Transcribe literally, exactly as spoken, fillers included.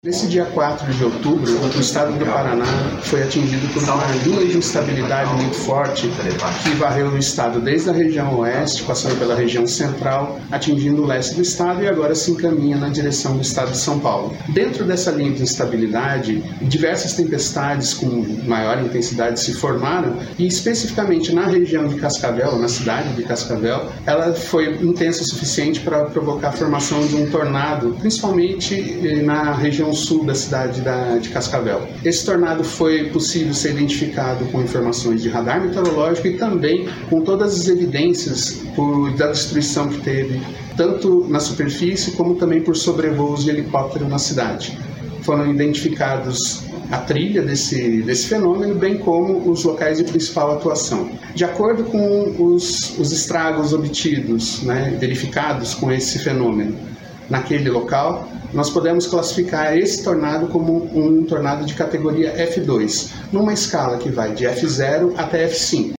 Nesse dia quatro de outubro, o estado do Paraná foi atingido por uma linha de instabilidade muito forte que varreu o estado desde a região oeste, passando pela região central, atingindo o leste do estado e agora se encaminha na direção do estado de São Paulo. Dentro dessa linha de instabilidade, diversas tempestades com maior intensidade se formaram e especificamente na região de Cascavel, na cidade de Cascavel, ela foi intensa o suficiente para provocar a formação de um tornado, principalmente na região sul da cidade da, de Cascavel. Esse tornado foi possível ser identificado com informações de radar meteorológico e também com todas as evidências por, da destruição que teve, tanto na superfície como também por sobrevoos de helicóptero na cidade. Foram identificados a trilha desse, desse fenômeno, bem como os locais de principal atuação. De acordo com os, os estragos obtidos, né, verificados com esse fenômeno naquele local, nós podemos classificar esse tornado como um tornado de categoria F dois, numa escala que vai de F zero até F cinco.